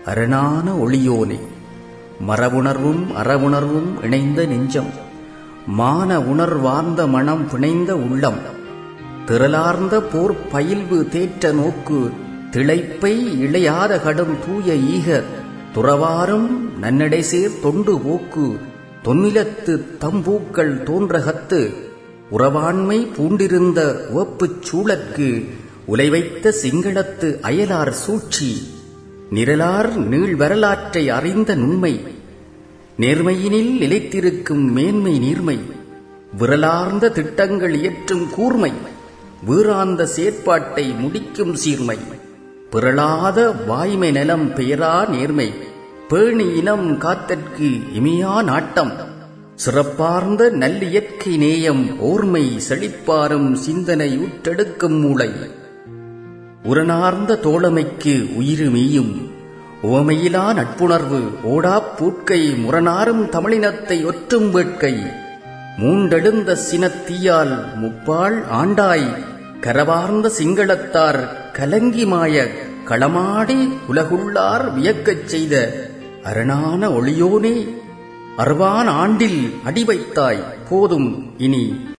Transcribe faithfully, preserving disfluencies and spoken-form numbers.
அரணான ஒளியோனே, மரபுணர்வும் அறவுணர்வும் இணைந்த நெஞ்சம், மான உணர்வார்ந்த மனம் பிணைந்த உள்ளம், திரளார்ந்த போர் பயில்வு தேற்ற நோக்கு, திளைப்பை இளையாத கடும் தூய ஈக, துறவாரும் நன்னடைசேர் தொண்டு போக்கு, தொன்னிலத்து தம்பூக்கள் தோன்றகத்து, உறவாண்மை பூண்டிருந்த உவப்புச் சூழற்கு, உலைவைத்த சிங்களத்து அயலார் சூழ்ச்சி, நிரலார் நீள் வரலாற்றை அறிந்த நுண்மை, நேர்மையினில் நிலைத்திருக்கும் மேன்மை நீர்மை, விரலார்ந்த திட்டங்கள் இயற்றும் கூர்மை, வீறாந்த செயற்பாட்டை முடிக்கும் சீர்மை, பிறளாத வாய்மை நலம் பெயரா நேர்மை, பேணி இனம் காத்தற்கு இமையா நாட்டம், சிறப்பார்ந்த நல்லியற்கை நேயம் ஓர்மை, செழிப்பாரும் சிந்தனை உற்றெடுக்கும் மூளை, உரனார்ந்த தோழமைக்கு உயிர்மீயும், உவமையிலா நட்புணர்வு ஓடாப் பூட்கை, முரணாரும் தமிழினத்தை ஒற்றும் வேட்கை, மூண்டெழுந்த சினத்தீயால் முப்பால் ஆண்டாய், கரவார்ந்த சிங்களத்தார் கலங்கி மாய, களமாடி உலகுள்ளார் வியக்கச் செய்த அரணான ஒளியோனே, அறுவான் ஆண்டில் அடி வைத்தாய் போதும் இனி